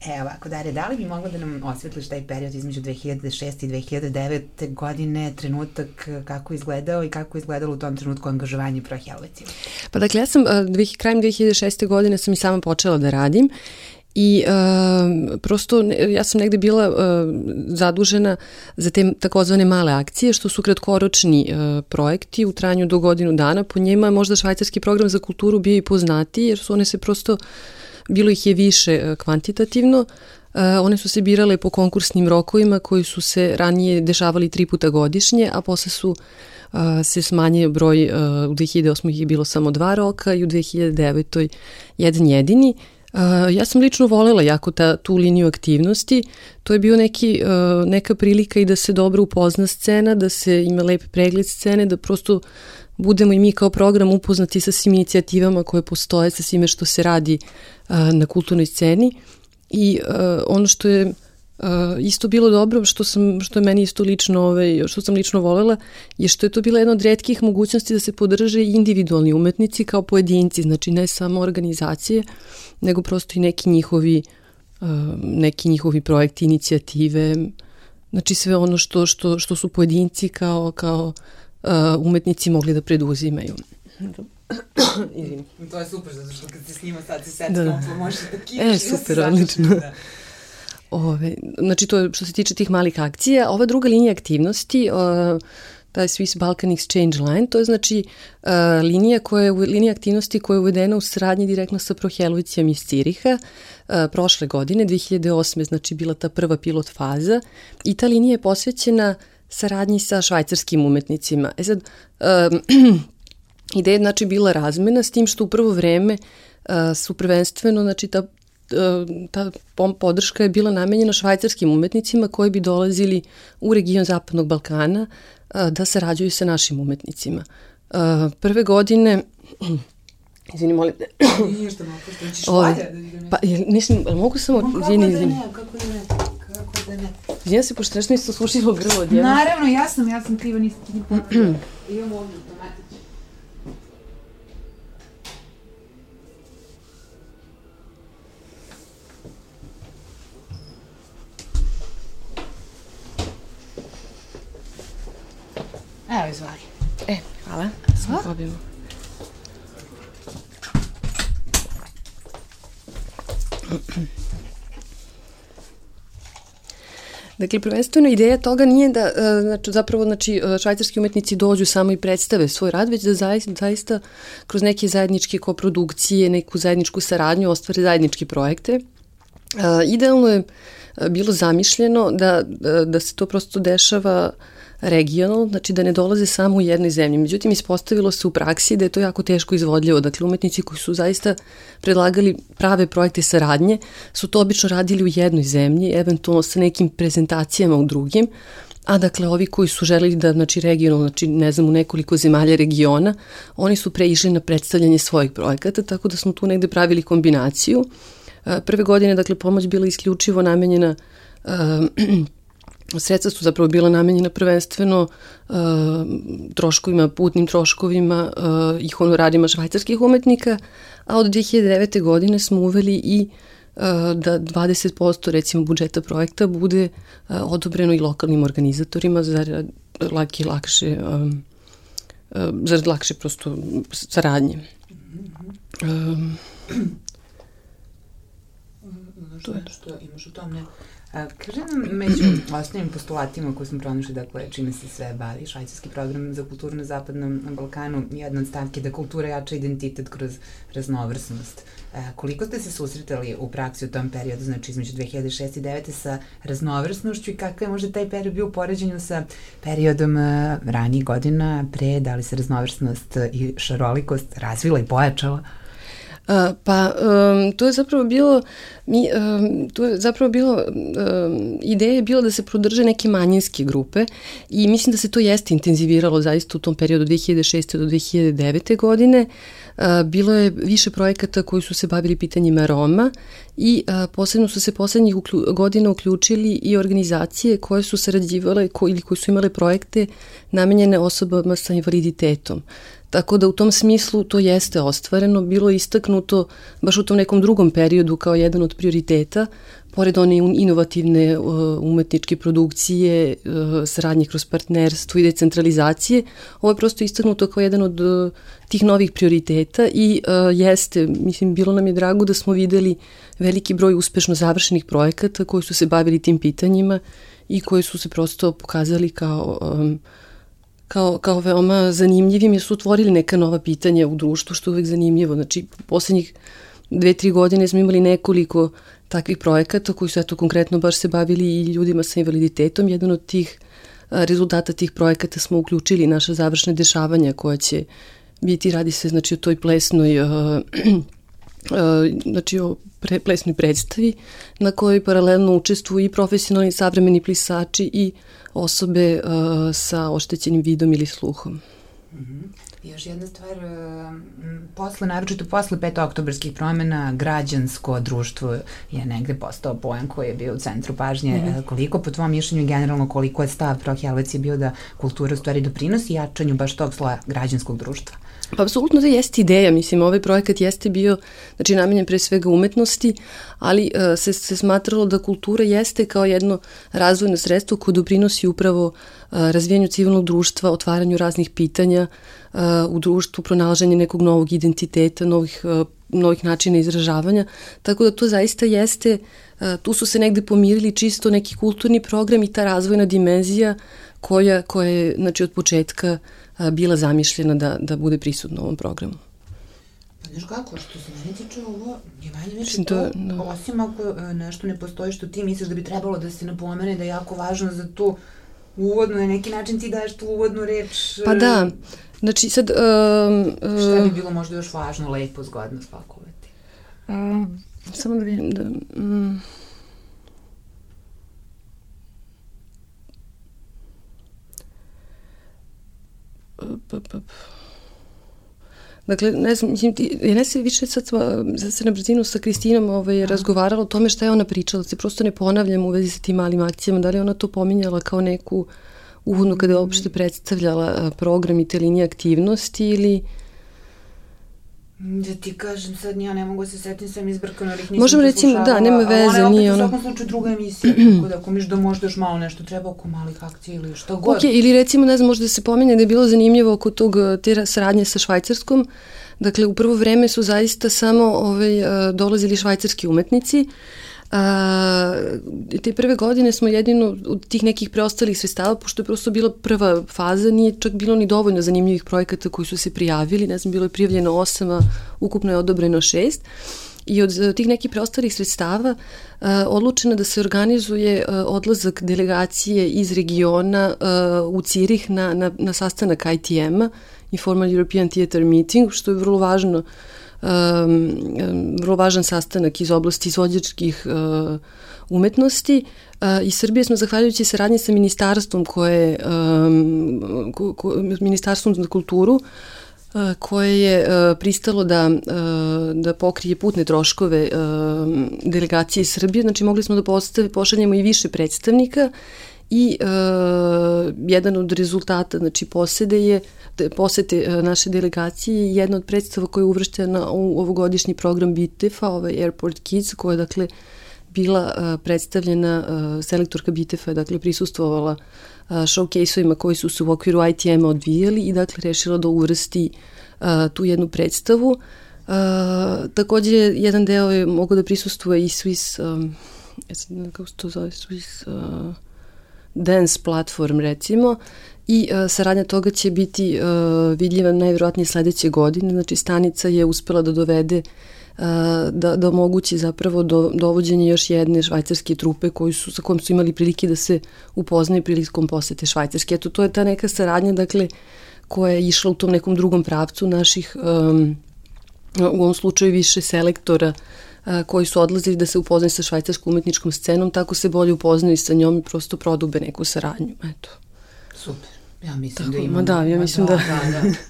Ovako, Darija, da li bi mogla da nam osvetliš taj period između 2006. i 2009. godine, trenutak kako je izgledao i kako je izgledalo u tom trenutku angažovanje Pro Helvecije? Pa dakle, ja sam krajem 2006. godine sam i sama počela da radim i prosto ja sam negde bila zadužena za te takozvane male akcije, što su kratkoročni projekti u trajanju do godinu dana. Po njima možda švajcarski program za kulturu bio i poznatiji, jer su one se prosto, bilo ih je više kvantitativno, one su se birale po konkursnim rokovima koji su se ranije dešavali 3 puta godišnje, a posle su se smanjio broj, u 2008. ih je bilo samo 2 roka i u 2009. jedan jedini. Ja sam lično volela jako tu liniju aktivnosti, to je bio neka prilika i da se dobro upozna scena, da se ima lep pregled scene, da prosto budemo i mi kao program upoznati sa svim inicijativama koje postoje, sa svime što se radi na kulturnoj sceni. I ono što je isto bilo dobro, što je meni isto lično, što sam lično volela, je što je to bila jedna od retkih mogućnosti da se podrže i individualni umetnici kao pojedinci, znači ne samo organizacije, nego prosto i neki njihovi projekti, inicijative, znači sve ono što su pojedinci kao umetnici mogli da preduzimaju. To je super, zato što kad se snima sad se setkamo, pa možeš da kivaš. Super, odlično. Znači to je što se tiče tih malih akcija. Ova druga linija aktivnosti, taj Swiss Balkan Exchange Line, to je znači linija aktivnosti koja je uvedena u saradnji direktno sa Pro Helvecijom iz Ciriha prošle godine, 2008. znači bila ta prva pilot faza i ta linija je posvećena saradnji sa švajcarskim umetnicima. Sad, ideja je znači bila razmena, s tim što u prvo vreme su prvenstveno, znači ta podrška je bila namenjena švajcarskim umetnicima koji bi dolazili u region Zapadnog Balkana da sarađuju sa našim umetnicima. Prve godine, izvini, molim te. Nije što mogu, što ćeš valja da idem. Pa, mislim, mogu samo, izvini. Kako da ne. Izvini se, pošto nešto isto slušilo grlo odjedno. Naravno, ja sam kriva, nisam ti ni pomagala. Imam ovdje automatično. Evo, izvali. Hvala. Samo probimo. Dakle, prvenstveno ideja toga nije da švajcarski umetnici dođu samo i predstave svoj rad, već da zaista kroz neke zajedničke koprodukcije, neku zajedničku saradnju ostvare zajedničke projekte. Idealno je bilo zamišljeno da se to prosto dešava regionalno, znači da ne dolaze samo u jednoj zemlji. Međutim, ispostavilo se u praksi da je to jako teško izvodljivo. Dakle, umetnici koji su zaista predlagali prave projekte saradnje su to obično radili u jednoj zemlji, eventualno sa nekim prezentacijama u drugim, a dakle, ovi koji su želeli da, znači regionalno, znači ne znam, u nekoliko zemalja regiona, oni su preišli na predstavljanje svojih projekata, tako da smo tu negde pravili kombinaciju. Prve godine, dakle, pomoć bila isključivo namenjena sredstva su zapravo bila namenjena prvenstveno troškovima, putnim troškovima i honorarima švajcarskih umetnika, a od 2009. godine smo uveli i da 20% recimo budžeta projekta bude odobreno i lokalnim organizatorima zarad lakše prosto saradnje. Što imaš u tome? Kaže nam među osnovnim postulatima koje smo pronašli, dakle, čime se sve bavi švajcarski program za kulturu na Zapadnom Balkanu, jedna od stavke da kultura jača identitet kroz raznovrsnost. Koliko ste se susretali u praksi u tom periodu, znači između 2006. i 2009. sa raznovrsnošću i kakav je možda taj period bio u poređenju sa periodom ranijih godina pre, da li se raznovrsnost i šarolikost razvila i pojačala? To je zapravo bilo, ideja je bila da se prodrže neke manjinske grupe i mislim da se to jeste intenziviralo zaista u tom periodu 2006. do 2009. godine. Bilo je više projekata koji su se bavili pitanjima Roma i posebno su se poslednjih godina uključili i organizacije koje su sarađivale ili koje su imale projekte namenjene osobama sa invaliditetom. Tako da u tom smislu to jeste ostvareno, bilo je istaknuto baš u tom nekom drugom periodu kao jedan od prioriteta, pored one inovativne umetničke produkcije, saradnje kroz partnerstvo i decentralizacije. Ovo je prosto istaknuto kao jedan od tih novih prioriteta i jeste, mislim, bilo nam je drago da smo videli veliki broj uspešno završenih projekata koji su se bavili tim pitanjima i koji su se prosto pokazali kao veoma zanimljivim, jer su otvorili neka nova pitanja u društvu, što je uvek zanimljivo. Znači, poslednjih 2-3 godine smo imali nekoliko takvih projekata koji su konkretno baš se bavili i ljudima sa invaliditetom. Jedan od tih rezultata tih projekata smo uključili naša završna dešavanja koja će biti, radi se znači o toj plesnoj znači o plesnoj predstavi na kojoj paralelno učestvuju i profesionalni savremeni plisači i osobe sa oštećenim vidom ili sluhom. Još jedna stvar, naročito posle 5. oktobarskih promjena, građansko društvo je negde postao pojam koji je bio u centru pažnje. Koliko, po tvom mišljenju, generalno, koliko je stav Pro Helvecije bio da kultura u stvari doprinosi jačanju baš tog sloja građanskog društva? Pa apsolutno to jeste ideja, mislim, ovaj projekat jeste bio, znači, namenjen pre svega umetnosti, ali se smatralo da kultura jeste kao jedno razvojno sredstvo koje doprinosi upravo razvijanju civilnog društva, otvaranju raznih pitanja u društvu, pronalaženje nekog novog identiteta, novih načina izražavanja, tako da to zaista jeste, tu su se negde pomirili čisto neki kulturni program i ta razvojna dimenzija koja je, znači, od početka bila zamišljena da bude prisutna u ovom programu. Pa znaš kako, što se mene tiče, ovo je manje više to, osim ako nešto ne postoji što ti misliš da bi trebalo da se napomene, da je jako važno za tu uvodnu, na neki način ti daješ tu uvodnu reč. Pa da, znači sad... Šta bi bilo možda još važno, lepo, zgodno spakovati? Samo da vidim da... Dakle, ne znam, mislim, ja se više sad se na brzinu sa Kristinom razgovarala o tome šta je ona pričala, da se prosto ne ponavljam u vezi sa tim malim akcijama, da li je ona to pominjala kao neku uvodnu kada je uopšte predstavljala program i te linije aktivnosti ili... Da ti kažem, sad ja ne mogu se setim, sve mi izbrkano, ali ih nisam možemo recimo, da, nema veze, ona nije ona... ona... u svakom slučaju druga emisija, tako da ako miš da možda još malo nešto treba oko malih akcija ili šta god. Ok, ili recimo, ne znam, možda se pominje da je bilo zanimljivo oko te saradnje sa Švajcarskom. Dakle, u prvo vreme su zaista samo dolazili švajcarski umetnici. Te prve godine smo jedino od tih nekih preostalih sredstava, pošto je prosto bila prva faza, nije čak bilo ni dovoljno zanimljivih projekata koji su se prijavili, ne znam, bilo je prijavljeno 8, a ukupno je odobreno 6. I od tih nekih preostalih sredstava odlučeno da se organizuje odlazak delegacije iz regiona u Cirih na sastanak ITM-a, Informal European Theatre Meeting, što je vrlo važno, vrlo važan sastanak iz oblasti izvođačkih umetnosti. Iz Srbije smo, zahvaljujući saradnji sa ministarstvom Ministarstvom za kulturu, koje je pristalo da pokrije putne troškove delegacije iz Srbije. Znači, mogli smo da pošaljemo i više predstavnika i jedan od rezultata, znači, posete naše delegacije i jedna od predstava koja je uvrštena u ovogodišnji program BITEF-a, Airport Kids, koja je, dakle, bila predstavljena, selektorka BITEF-a je, dakle, prisustvovala showcase-ovima koji su se u okviru ITM-a odvijali i, dakle, rešila da uvrsti tu jednu predstavu. Takođe, jedan deo je mogao da prisustvuje i Swiss, kako se to zove, Swiss Dance Platform, recimo, i saradnja toga će biti vidljiva najverovatnije sledeće godine. Znači, stanica je uspela da dovede, da omogući zapravo dovođenje još jedne švajcarske trupe sa kojom su imali prilike da se upoznaju prilikom posete Švajcarske. Eto, to je ta neka saradnja, dakle, koja je išla u tom nekom drugom pravcu naših, u ovom slučaju više selektora koji su odlazili da se upoznaju sa švajcarskom umetničkom scenom, tako se bolje upoznaju sa njom i prosto prodube neku saradnju. Eto. Super. Ja mislim tako, da imamo. Da, ja mislim da.